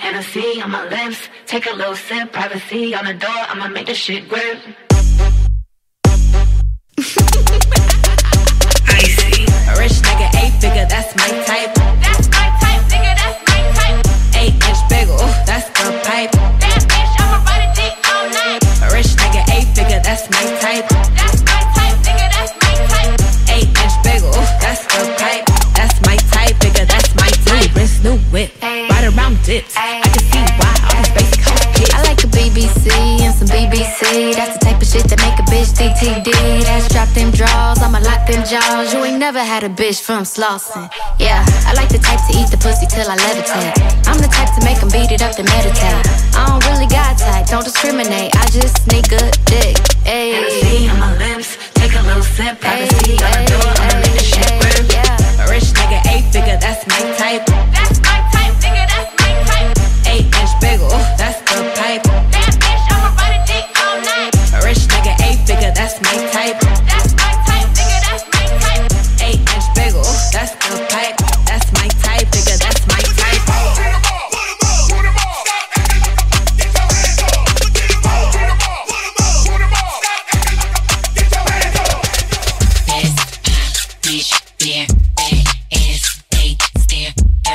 Hennessy on my lips. Take a little sip, privacy on the door. I'ma make this shit grip. Icy. A rich nigga, 8-figure, that's my type. That's my type, nigga, that's my type. 8-inch bagel, that's the pipe. That bitch, I'ma ride a dick all night. A rich nigga, 8-figure, that's my type. That's my type, nigga, that's my type. 8-inch bagel, that's the pipe. That's my type, nigga, that's my type. New wrist, new whip, ride around dips. I can see why all these basic hoes piss. I like a BBC and some BBC. That's the type of shit that make a bitch DTD. That's drop them draws, I'ma lock them jaws. You ain't never had a bitch from Slauson. Yeah, I like the type to eat the pussy till I levitate. I'm the type to make them beat it up to meditate. I don't really got type, don't discriminate. I just sneak a dick. Ayy. Hennessy on my lips. Take a little sip, privacy on the door. I'ma make this shit grip. A rich nigga, 8-figure, that's my type. That's my type, nigga, that's my type. 8-inch bagel, that's the pipe. That bitch, I'ma ride a dick all night. A rich nigga, 8-figure, that's my type. That's my type, nigga, that's my type. 8-inch bagel, that's the pipe. That's my type, nigga, that's my type. Bitch, yeah, bad ass, they stare,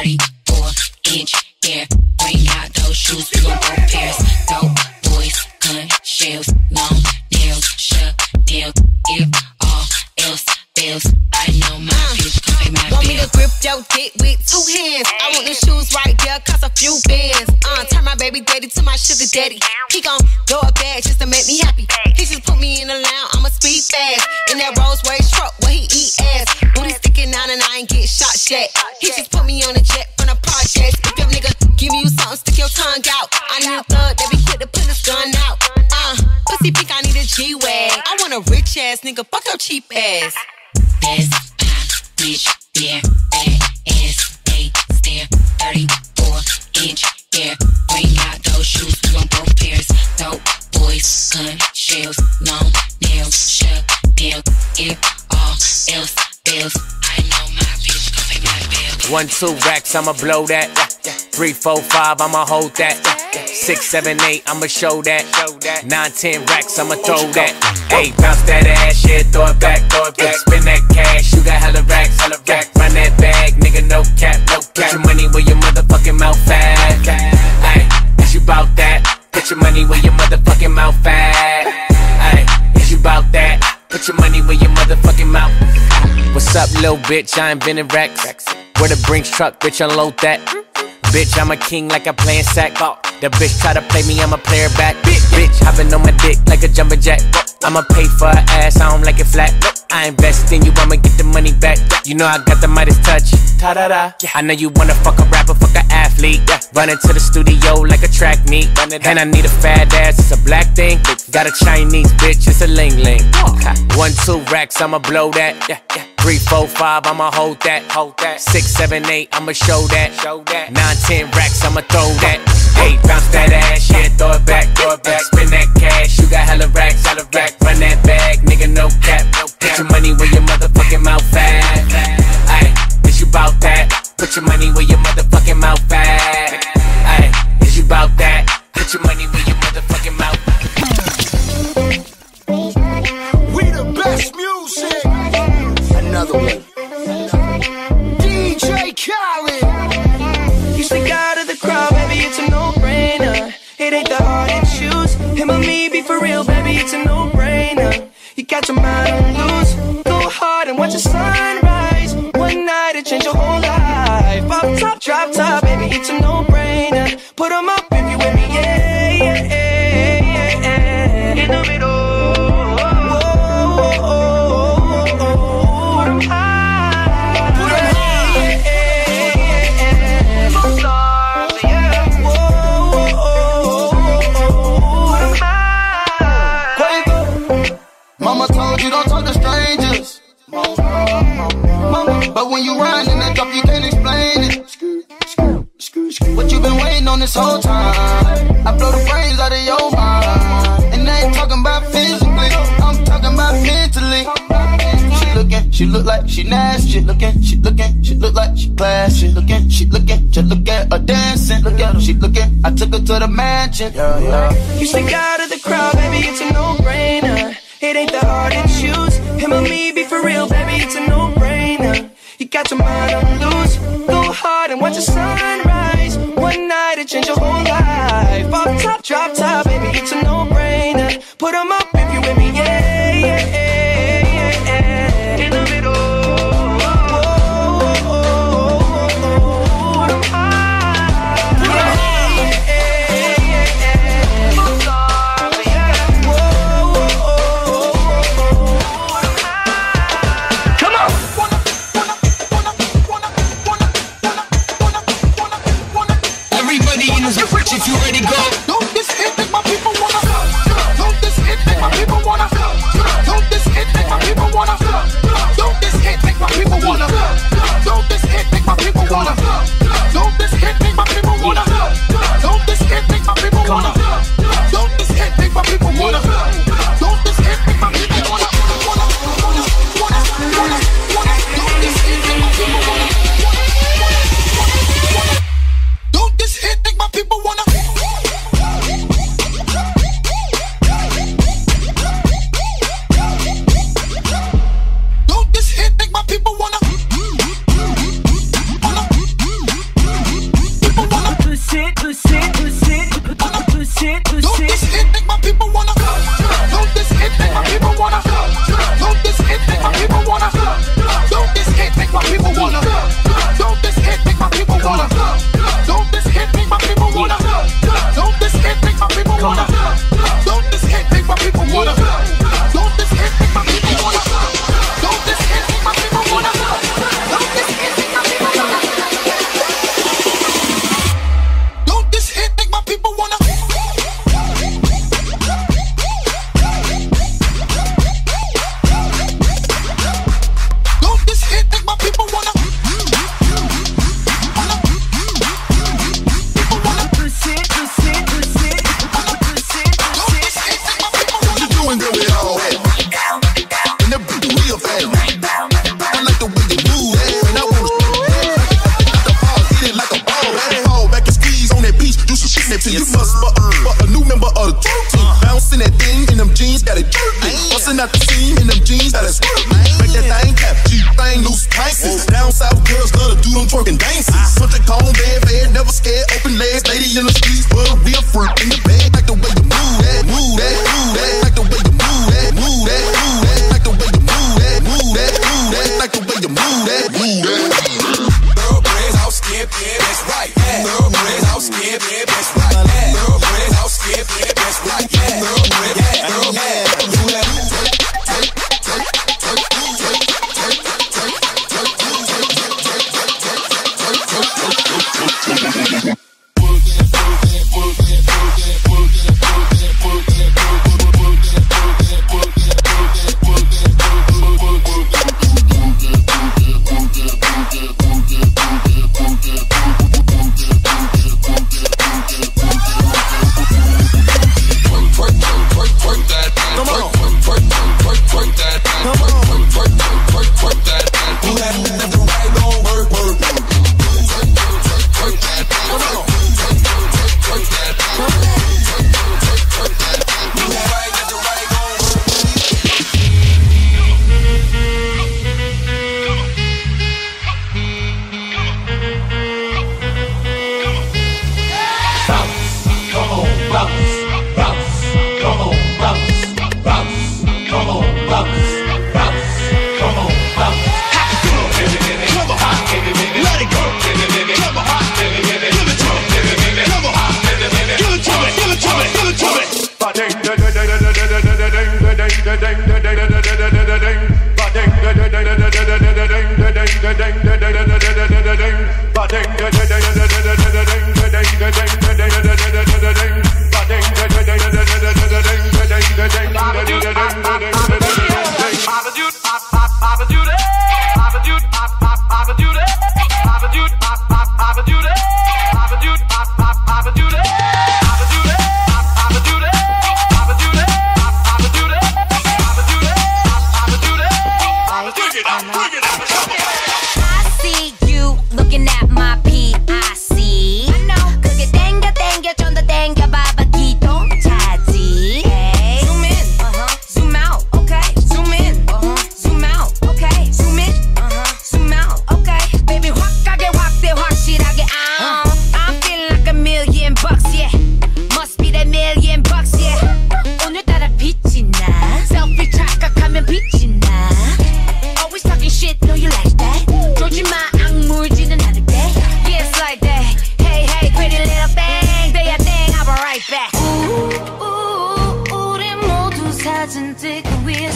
34-inch hair. Bring out those shoes, we gon' go Paris. Dope boys, gun shells, long nails, shut down. If all else fails, I know my bitch gon' pay my Want me to bills. grip your dick with 2 hands? I want the shoes right there, cost a few bands. Turn my baby daddy to my sugar daddy. He gon' go up bad just to make me happy. He just put me in the lounge, I'ma speed fast. In that Rolls Royce truck where he eat ass. Booty sticking out and I ain't get shot yet. He just put me on a jet from the projects. If your nigga give you something, stick your tongue out. I need a thug that be quick to pull his gun out. Pussy pink, I need a G-Wag. I want a rich ass nigga, fuck your cheap ass. That's my bitch, yeah, bad ass, they stare, 34-inch hair. Bring out those shoes, we gon' go Paris. Dope boys, gun shells, long nails, shut down. If all else fails, I know my bitch gon' pay my bills. 1, 2 racks, I'ma blow that. 3, 4, 5, I'ma hold that. 6, 7, 8, I'ma show that. 9, 10 racks, I'ma throw that. 8, bounce that ass, yeah, throw it back. Spin that cash, you got hella racks. Run that bag, nigga, no cap. Put your money where your motherfucking mouth at. Ayy, is you bout that? Put your money where your motherfucking mouth at. Ayy, is you bout that? Put your money where your motherfucking mouth. What's up, little bitch? I ain't been in racks. Where the Brinks truck, bitch, unload that. Bitch, I'm a king like I'm playing sack. The bitch try to play me, I'ma play her back. Bitch, hopping on my dick like a jumping jack. I'ma pay for her ass, I don't like it flat. I invest in you, I'ma get the money back. You know I got the Midas touch. Ta-da-da. I know you wanna fuck a rapper, fuck an athlete. Run into the studio like a track meet. And I need a fat ass, it's a black thing. Got a Chinese bitch, it's a ling-ling. 1, 2 racks, I'ma blow that. 3, 4, 5, I'ma hold that. 6, 7, 8, I'ma show that. 9, 10 racks, I'ma throw that. 8, bounce that ass, yeah, throw it back. Spin that cash, you got hella racks. Run that bag, nigga, no cap. Put your money where your motherfucking mouth at. Ayy, is you bout that? Put your money where your motherfucking mouth at. Ayy, is you bout that? Put your money where your motherfucking mouth at. We the best music. Another one. DJ Khaled. You stick out of the crowd, baby, it's a no-brainer. It ain't the hard to choose. Him or me, be for real, baby, it's a no-brainer. You got your mind on loose. Go hard and watch the sunrise. One night it change your whole life. Up top, drop top, baby, it's a no-brainer. Put 'em up if you with me, yeah, yeah, yeah, yeah. In the middle. Mama told you don't talk to strangers. But when you ride in that drop, you can't explain it. What you been waiting on this whole time? I blow the brains out of your mind. And I ain't talking about physically, I'm talking about mentally. She look like she nasty. She look like she classy. She look at her dancing. look at her, she looking. I took her to the mansion. Yeah, yeah. You stick out of the crowd, baby, it's a no-brainer. It ain't that hard to choose. Him or me, be for real, baby, it's a no-brainer. You got your mind on loose. Go hard and watch the sunrise. One night it changed your whole life. Off top, drop top, baby, it's a no-brainer. Put them up if you with me, yeah, yeah, yeah, yeah. In the middle. If you ready, go. Don't this hit make my people wanna. Don't this hit make my people wanna. Don't this hit make my people wanna. Don't this hit make my people wanna. Don't this hit make my people wanna. Don't this hit make my people wanna. Don't this hit make my people wanna. Don't this hit make my people wanna. Don't this hit make my people wanna. Don't this hit make my people wanna. Don't this hit make my people wanna.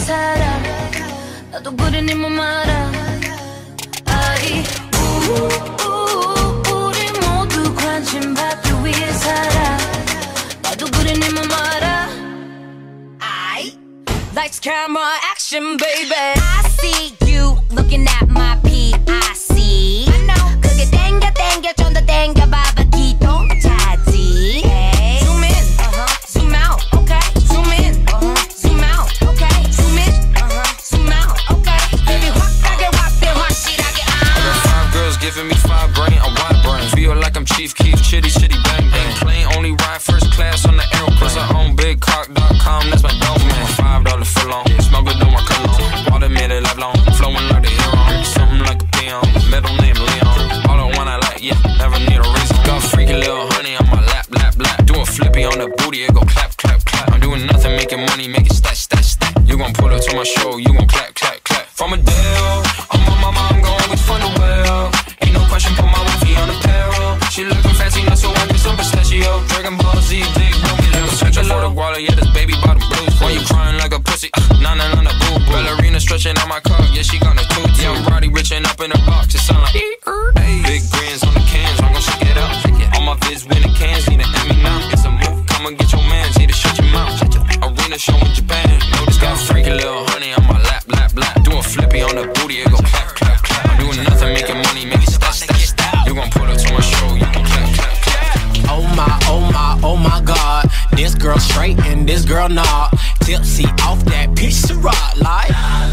살아 나도 그래 네 맘 알아 아이 우리 모두 관심 받기 위해 살아 나도 그래 네 맘 알아 아이 Lights, camera, action, baby I see you looking at my PIC I know 그게 땡겨 좀 더 땡겨봐봐 기동차지 hey. Zoom in, zoom out, okay Zoom in, zoom out, okay Zoom in, zoom out, okay Baby 확하게 확실하게 I got 5 girls giving me 5 brain, a wide brain Feel like I'm Chief Keef, chitty bang bang Plane only ride first class on the airplane I own bigcock.com, that's my domain $5 full on, smell good on my cologne Automated life long, flowing like the hero Something like a peon, middle name Leon All the one I like, yeah, never need a reason Got freaky little honey on my lap Do a flippy on the booty, it go clap I'm doing nothing, making money, make it stack You gon' pull up to my show, you gon' clap From a deal, I'm on my mom, gon' always find a well Ain't no question, put my wifey on apparel She looking fancy, not so I get some pistachio Dragon Ball Z, big homie, little central for the guala, yeah, this baby bottom blues Why you crying like a pussy? Nah, boo. Ballerina stretching out my cock, yeah, she gonna toot. Yeah, I'm Roddy richin' up in her box, it sound like big grins on the cans, I'm gon' shake it up. All my vids winning cans, need an Emmy now. It's a move, come and get your mans, need to shut your mouth. Arena show in Japan, know this got freaky little honey on my lap. Do a flippy on the booty, it go clap. I'm doing nothing, making money, make it stack. You gon' pull up to my show, you gon' clap. Oh my God. This girl straight and this girl not. Tipsy off that piece of rock like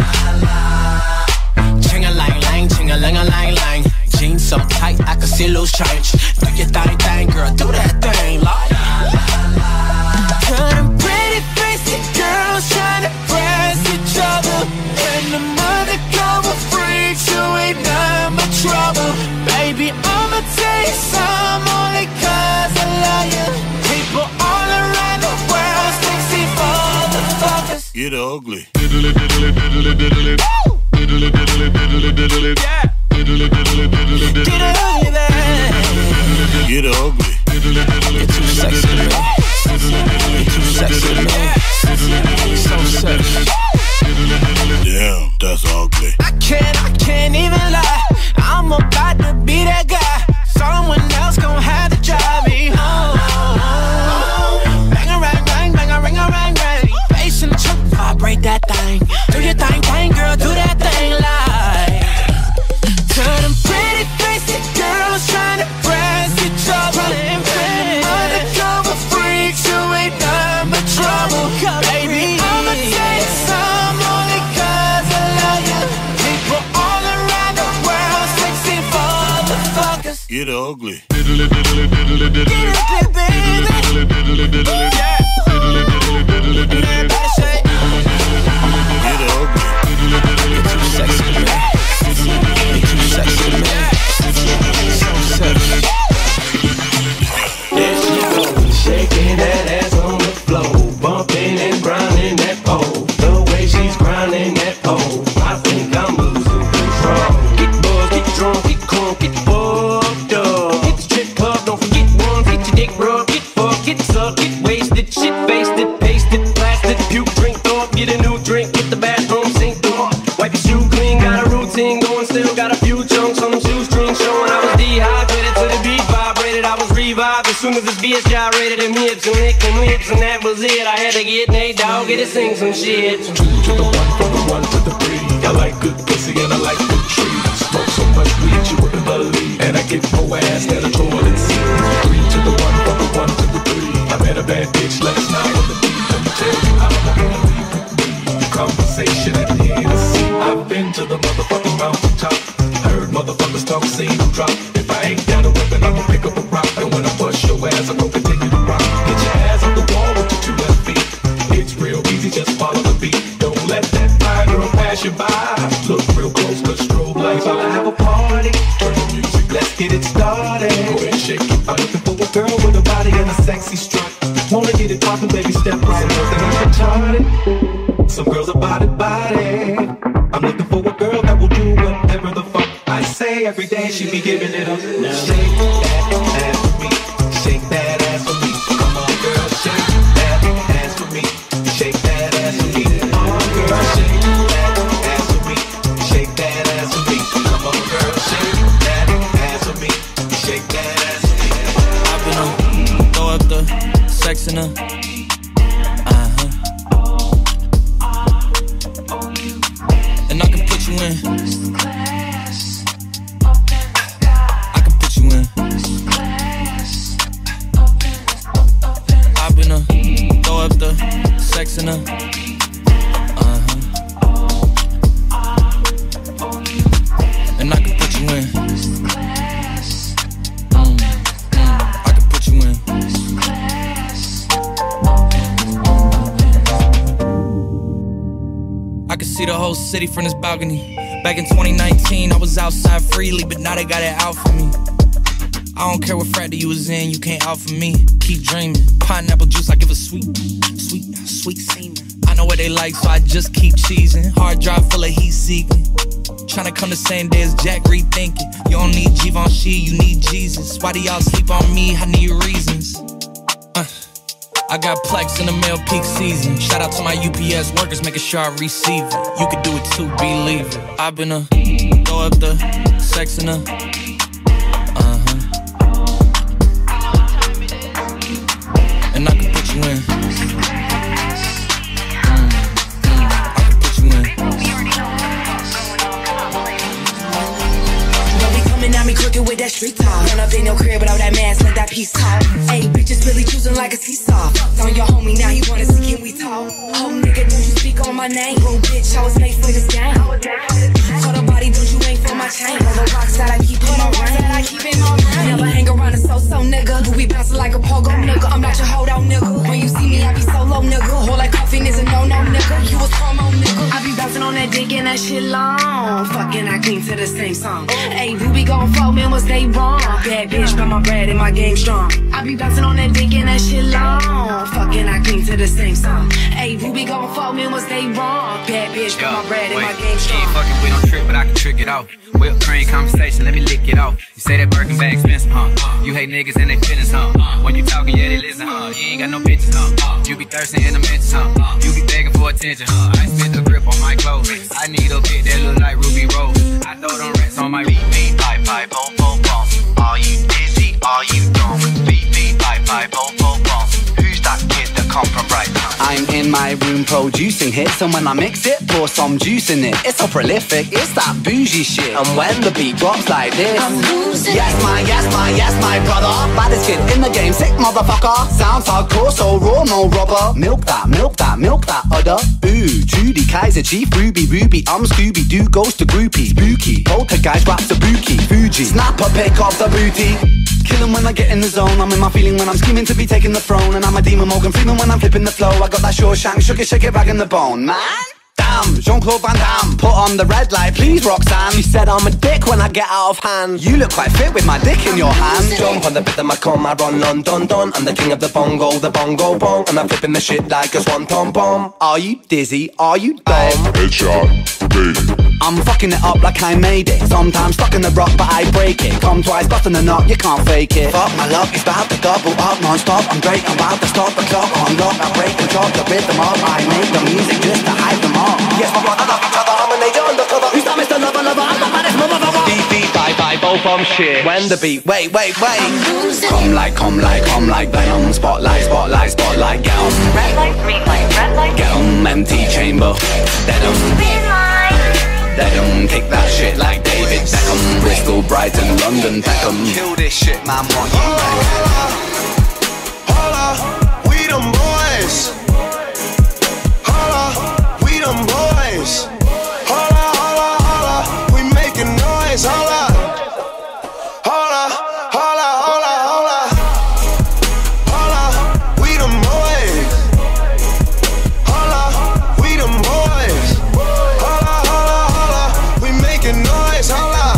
ching-a-lang-lang, ching-a-lang-a-lang-lang. Jeans so tight I can see loose change. Do your thing, girl, do that thing like Cut 'em pretty facey girls trying to press each other. And the undercover freaks who ain't none but trouble. Baby, I'ma tell you some only 'cause I love you. People all around the world, sexy motherfuckers. Get ugly. Diddly diddly diddly diddly. Diddly diddly diddly diddly. Yeah. Diddly diddly diddly diddly. Get ugly there. Get ugly. You're too sexy, man. You're too sexy, man. So sexy. Damn, that's ugly. I can't even lie. I'm about to be that guy. Someone else gon' have to drive me home. Bang a rang rang, bang a ring a rang rang. Bass in the truck, vibrate that thing. Do your thing, girl, do that thing like. Turn them pretty facey girls trying to press each other. Undercover freaks who ain't none but trouble. Baby, I'ma tell you some only 'cause I love you. People all around the world, sexy motherfuckers. Get ugly. Diddly diddly diddly diddly. Diddly diddly diddly. Yeah. Diddly diddly diddly diddly. Everybody say. Get ugly. You're too sexy, man. You're too sexy, man. So sexy. There she goes, shaking that ass on the floor, bumping and grinding that pole. The way she's grinding that pole, I think I'm losing control. Get buzzed, get drunk, get crunk, get fucked up. Hit the strip club, don't forget one. Get your dick rubbed, get fucked, get sucked, get wasted, shit faced it, pasted, blasted, puke, drink, throw up, get a new drink, get the bathroom sink through. Wipe your shoe clean, got a routine going, still got a few chunks on them shoestrings showing I was dehydrated to the beat vibrated. I was revived as soon as this bitch gyrated them hips and licked them lips, and that was it. I had to get Nate Dogg, get to sing some shit. 2 to the 1, from the 1 to the 3. I like good pussy and I like good trees. Smoke so much weed you wouldn't believe, and I get more ass than a toilet seat. 3 to the 1, from the 1 to the 3. I met a bad bitch last night on the beat. Let me tell you how I'm gonna leave with me. The conversation at the Hennessy. I've been to the motherfucking mountaintop. Heard motherfuckers talk, seen them drop. If I ain't got a weapon, I'ma pick up a rock. And when I bust your ass, I'm gonna continue to rock. Get your ass off the wall with your 2 left feet. It's real easy, just follow the beat. Don't let that fine girl pass you by. Look real close, cause strobe lights. While I have a party, turn the music, let's get it started. Go ahead and shake it. I'm looking for a girl with a body and a sexy strut. Wanna get it poppin', baby, step right. Some girls that are retarded, some girls are body. I'm looking for a girl that will do whatever the fuck I say. Every day she be giving it up. Now shake that ass for me, shake that ass for me. Come on, girl, shake that ass for me, shake that ass for me. Come on, girl, shake sex in her. And I can put you in. I can put you in. I've been throw up the sex in her. And I can put you in. I can put you in. I can see the whole city from this balcony. Back in 2019, I was outside freely, but now they got it out for me. I don't care what frat that you was in, you can't out for me. Keep dreaming. Pineapple juice, I give a sweet semen. I know what they like, so I just keep cheesing. Hard drive full of heat seeking. Tryna come the same day as Jack, rethinking. You don't need Givenchy, you need Jesus. Why do y'all sleep on me? I need reasons. I got plex in the mail peak season. Shout out to my UPS workers, making sure I receive it. You could do it too, believe it. I've been throw up the sex in her. And I can put you in. I can put you in. Don't be coming at me crooked with that street talk. Run up in your crib without that mask, let that piece talk. Hey, bitches really choosing like a seesaw. On your homie now, he wanna see, can we talk? Oh, nigga, don't you speak on my name? Bro, bitch, I was made for this game. Call the body, don't you ain't for my chain. All the rocks that I keep in my brain. Never hang around a so-so nigga. We bouncing like a pogo nigga. I'm not your hold out nigga. When you see me, I be solo nigga. Whole like coffee is a no-no nigga. You was promo nigga. I be bouncing on that dick and that shit long. Fucking I clean to the same song. Hey, Ruby gon' fall, man, was they wrong? Bad bitch, but my bread and my game strong. I be bouncing on that dick and that shit long. Fucking I clean to the same song. Hey, Ruby gon' fall, man, was they wrong? Bad bitch, but my bread and my game strong. You ain't fucking with no trick, but I can trick it off. Whip cream conversation, let me lick it off. You say that Birkin bag expensive, huh? You hate niggas and they feelings, huh? When you talking, yeah, they listen, huh? You ain't got no bitches, huh? You be thirsty in the mentions, huh? You be begging for attention, huh? I spit the grip on my clothes. I need a bitch that look like Ruby Rose. I throw them rats on my beat, pipe, pipe, boom, boom, boom. Are you dizzy? Are you dumb? Beat, pipe, pipe, boom, boom, boom. Who's that kid that come from Brighton? I'm in my room producing hits, and when I mix it, pour some juice in it. It's so prolific, it's that bougie shit. And when the beat drops like this, yes, my brother. Baddest kid in the game, sick motherfucker. Sounds hardcore, so raw, no rubber. Milk that udder. Ooh, Judy, Kaiser, Chief, Ruby, I'm Scooby-Doo, goes to groupie. Spooky, poltergeist, rap Sabuki. Fuji, snapper, pick up the booty. Killin' when I get in the zone, I'm in my feeling when I'm scheming to be taking the throne. And I'm a demon Morgan Freeman when I'm flipping the flow. I got that Shawshank, shake it, rag in the bone, man. Damn, Jean-Claude Van Damme, put on the red light, please Roxanne. She said I'm a dick when I get out of hand. You look quite fit with my dick in your hand. Jump on the bit of my comb, I run on dun dun. I'm the king of the bongo bong. And I'm flipping the shit like a swan-tom bomb. Are you dizzy? Are you dumb? Headshot, baby. I'm fucking it up like I made it. Sometimes stuck in the rock but I break it. Come twice, busting the knot, you can't fake it. Fuck my luck, it's about to double up non-stop. I'm great, I'm about to stop the clock on lock. I break and drop the rhythm up. I make the music just to hype them up. Yes, my brother love each other, I'm an agent undercover. Who's that Mr. Lover? I'm the baddest motherfucker. Beat, bye, both on shit. When the beat, wait. Come like venom. Spotlight, get 'em. Red light, green light. Get 'em, empty chamber. Denim. They don't kick that shit like David Beckham. Bristol, Brighton, London, Peckham. Kill this shit, man, what you Holla, we them boys. Holla, we them boys. Holla, we making noise. Holla, we them boys. Holla, we them boys. Holla, we making noise. Holla,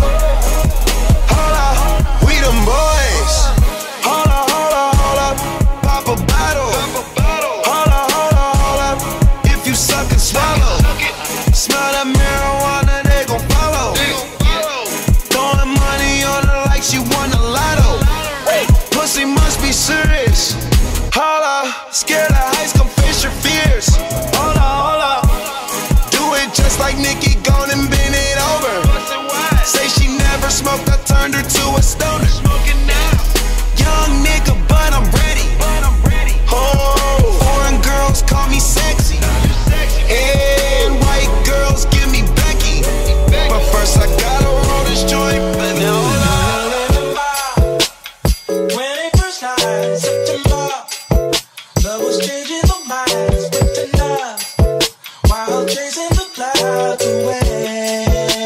we them boys. Holla, pop a bottle. Holla, if you suck and swallow. Smell that marijuana, they gon' follow. Throwing money on her like she won a lotto. Pussy must be serious. Holla, scared of heights, come face your fears. Holla, do it just like Nicki, gone and bend it over. Say she never smoked, I turned her to a stoner. Young nigga, but I'm ready. Oh, September. Love was changing the minds, drifting up while chasing the clouds away.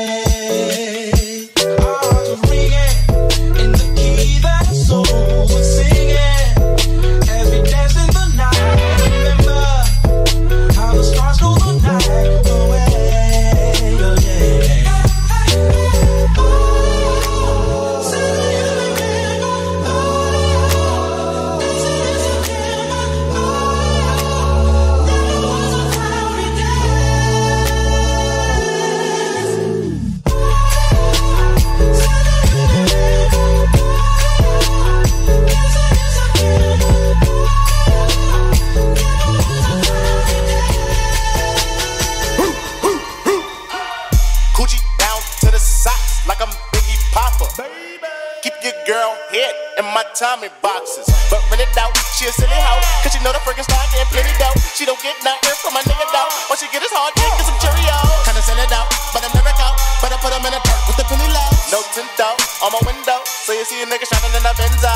Our hearts were ringing in the key that our soul was singing as we danced in the night. Remember how the stars stole the night away. Oh, yeah. Coochie down to the socks like I'm Biggie Popper. Keep your girl head in my Tommy boxes. But when it doubt, she a silly hoe. Cause she know the freaking star getting plenty dough. She don't get nothing from my nigga though. All she get is hard dick and some Cheerios. Kinda send it out, but I never go. Better put them in a dirt with the penny low. No tint though, on my window. So you see a nigga shining in the Benzo.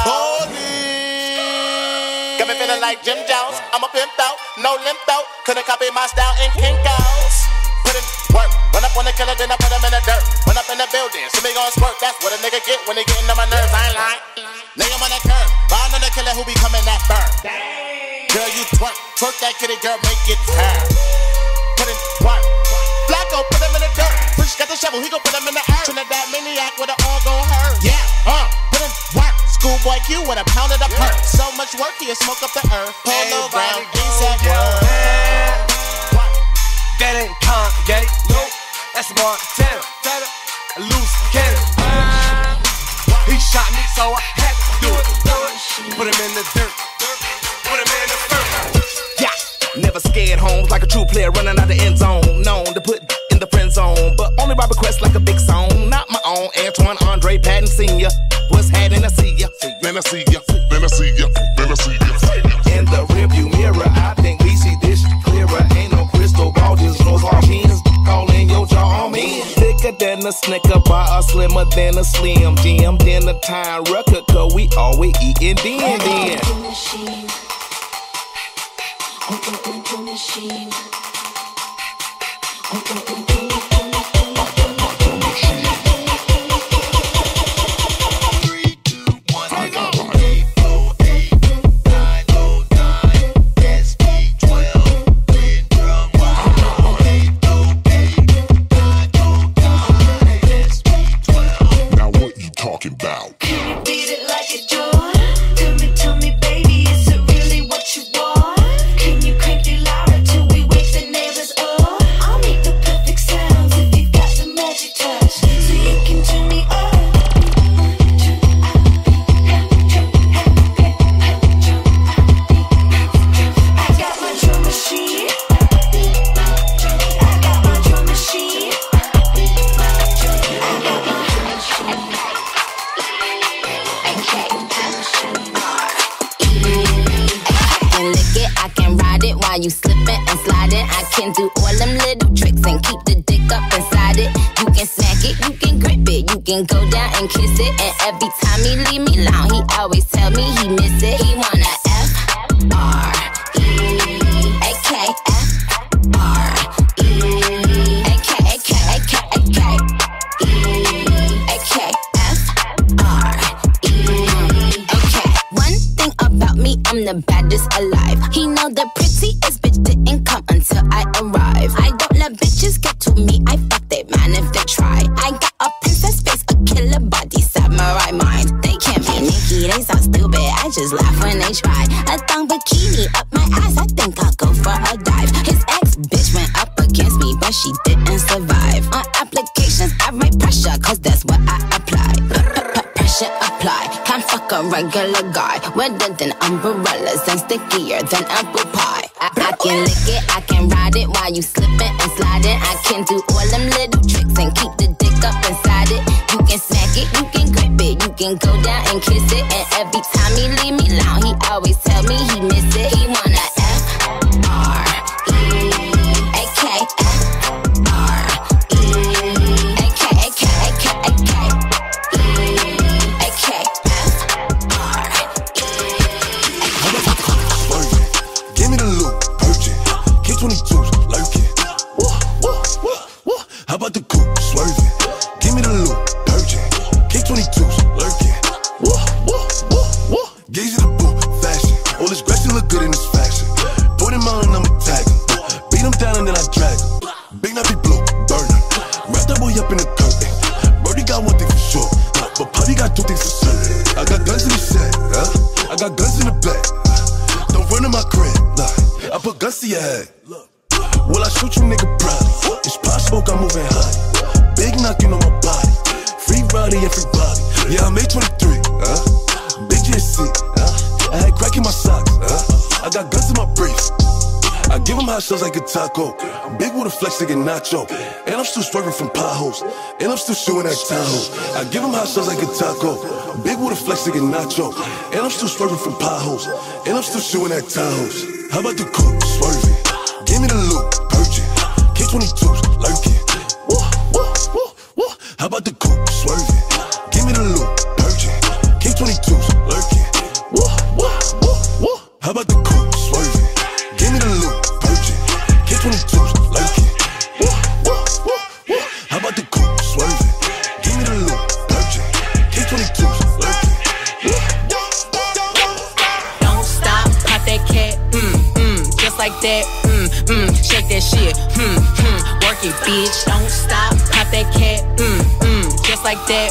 Got me feeling like Jim Jones. I'm a pimp though, no limp though. Couldn't copy my style in Kinko's. Put in work, run up on the killer, then I put him in the dirt. Run up in the building, so me gon' squirt. That's what a nigga get when they gettin' on my nerves. I ain't lying. Lay him on the curb, round on the killer who be coming that burn. Girl, you twerk that kitty, girl, make it turn. Put in work, Flacco, put him in the dirt. Push got the shovel, he gon' put him in the earth. Trinidad maniac with it all gon' hurt. Yeah, put in work. Schoolboy Q with a pound of the perk. So much work, he'll smoke up the earth. Polo brown, ASAP work. That ain't Kanye, nope, that's Montana, a loose cannon. He shot me, so I had to do it. Put him in the dirt, put him in the dirt. Yeah, never scared homes like a true player running out the end zone. Known to put in the friend zone, but only by request like a big song. Not my own, Antoine Andre Patton Sr. What's happening? I see ya, then I see ya, then I see ya, then I see ya. In the rearview mirror, I think we see this clearer. Ain't no crystal ball, just knows our jeans. Calling your jaw on me. Thicker than a Snicker bar, slimmer than a Slim Jim. Then a time record, cause we always eatin' then. Tell me, baby, is it really what you want? Can you crank it louder till we wake the neighbors up? I'll make the perfect sounds if you got the magic touch, so you can turn me up. I got my drum machine. I got my drum machine. I can ride it while you slipping and sliding. I can do all them little tricks and keep the dick up inside it. You can smack it, you can grip it, you can go down and kiss it. And every time he leave me alone, he always tell me he miss it. He wanna F-R-E-A-K, F-R-E-A-K, one thing about me, I'm the baddest alive. He know the prettiest bitch didn't come until I arrive. I don't let bitches get to me, I fuck they man if they try. I got a princess face, a killer body, samurai mind. They can't be Nicki, they so stupid, I just laugh when they try. A thong bikini up my ass, I think I'll go for a dive. His ex-bitch went up against me, but she didn't survive. On applications, I write pressure, cause that's what I apply. Pressure apply, can't fuck a regular guy. Wetter than umbrellas and stickier than apple pie. I can lick it, I can ride it while you slipping and sliding. I can do all them little tricks and keep the dick up inside it. You can smack it, you can grip it, you can go down and kiss it. And every time he leave me alone, he always tell me he miss it. He wanna F-R-E-A-K, F-R-E-A-K, got guns in the back. Don't run in my crib. Nah, I put guns to your head. Will I shoot you, nigga, probably? It's pop smoke, I'm moving high. Big knocking on my body. Free body, everybody. Yeah, I made 23. Big GSC. I had crack in my socks. I got guns in my briefs. I give them hot shots like a taco. Big with a flex like a nacho. And I'm still swerving from potholes. And I'm still shooting at Tahoe. I give them hot shots like a taco. Big with a flex like a nacho. And I'm still swerving from potholes. And I'm still shooting at Tahoes. How about the coupe swerving? Give me the loot, purging. K22s lurking. Woo, woo, woo, woo. How about the coupe swerving? Give me the loot, purging. K22s lurking. Woo, woo, woo, woo. How about the coupe swerving? Give me the loot, purging. K22s lurking. Woo, woo, woo, woo. How about the coupe swerving? Give me the loot, purging. K22s lurking. Woo, woo, woo. Don't stop, pop that cat, just like that, shake that shit, work it, bitch. Don't stop, pop that cat, just like that,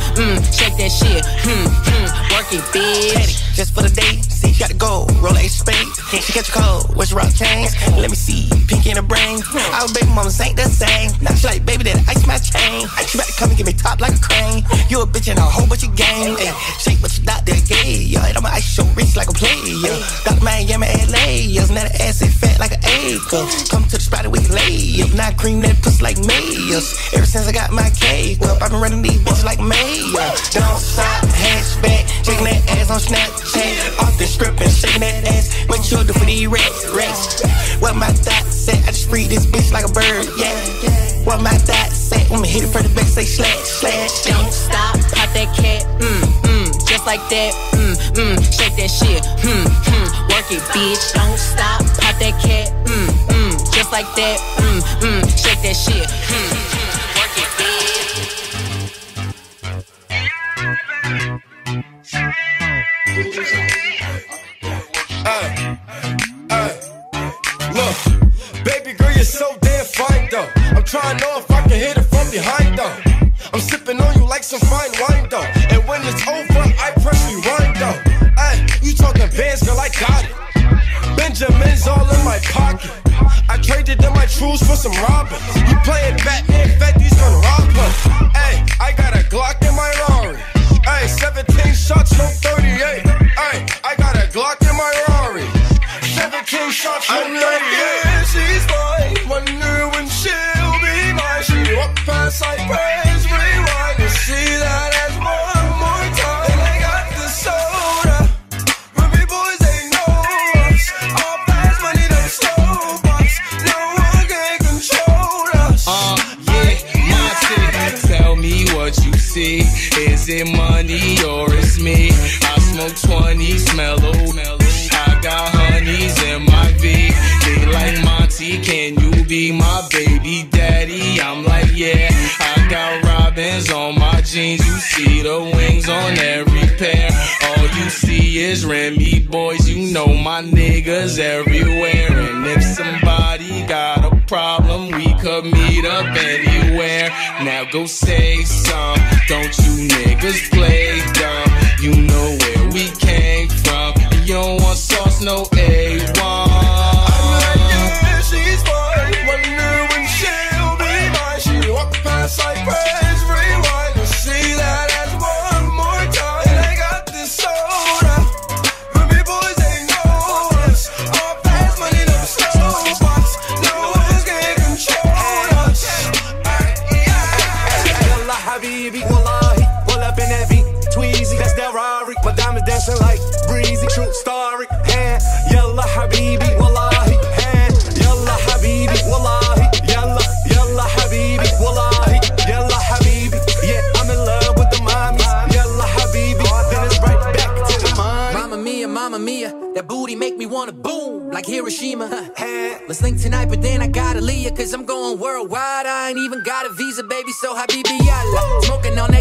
shake that shit, work it, bitch. Just for the day, see, you gotta go, roll a spade. She catch a cold, what's your rock chain? Let me see, pink in the brain. Our baby mamas ain't the same. Now she like, baby, that ice my chain. She about to come and get me top like a crane. You a bitch in a whole bunch of game. Ay, shake what you doctor gay, yo. And I'ma ice your wrist like a player. Got Miami, LA, yo. Now the ass is fat like an acre. Come to the spot and we lay up. Now cream that pussy like mayors. Ever since I got my cake up, I've been running these bitches like mayor. Don't stop, hatchback, shaking that ass on Snapchat. Off the strip and shaking that ass. What you do for these rats? What my thoughts say? I just free this bitch like a bird, yeah. What my thoughts say? When me hit it for the back, say slash, slash. Don't stop, pop that cat, just like that, shake that shit, work it, bitch. Don't stop, pop that cat, just like that, shake that shit, work it, bitch. Look, baby girl, you're so damn fine though. I'm trying to know if I can hit it from behind though. I'm sipping on you like some fine wine though. And when it's over, I press rewind though. Ay, you talking bands, girl, I got it. Benjamin's all in my pocket. I traded in my trues for some robbers. You playing Batman, Fetty's gonna rob us. Ay, I got a Glock in my Rari. Ay, 17 shots, no 38. Ay, I got a Glock in my Rari. 17 shots, no 38. Yeah, she's mine. Wonder when she'll be mine. She walk past like praise, rewind and see that as one more time. And I got the soda. Ruby boys, they know us. All fast money, them slow bucks. No one can control us. Yeah, my city. Tell me what you see. Is it money or it's me? I smoke 20, smell old. I got honeys in my V. They like Monty, can you be my baby daddy? I'm like, yeah. I got robins on my jeans. You see the wings on every pair. All you see is Remy boys. You know my niggas everywhere. And if somebody got a problem, we could meet up anywhere. Now go say some. Don't you niggas play dumb? You know where we came from. You don't want sauce, no A1. I'm like, yeah, she's fine. Wonder when she'll be mine. She walk past like praise, rewind and see that as one more time. And I got this soda. Ruby boys, they know us. All fast money, no slow spots. No one's can control us. Yalla habibi, wallahi, pull up in that V, Tweezy, that's that Rari. My diamonds dancing like breezy, true story. Hand, yalla habibi, wallahi. Hand, yalla habibi, wallahi. Yalla, yalla habibi, wallahi. Yalla habibi, yeah, I'm in love with the mommies. Yalla habibi, then it's right back to the money. Mamma mia, that booty make me wanna boom like Hiroshima. Let's link tonight, but then I gotta leave ya, cause I'm going worldwide. I ain't even got a visa, baby, so habibi, yalla. Smoking on that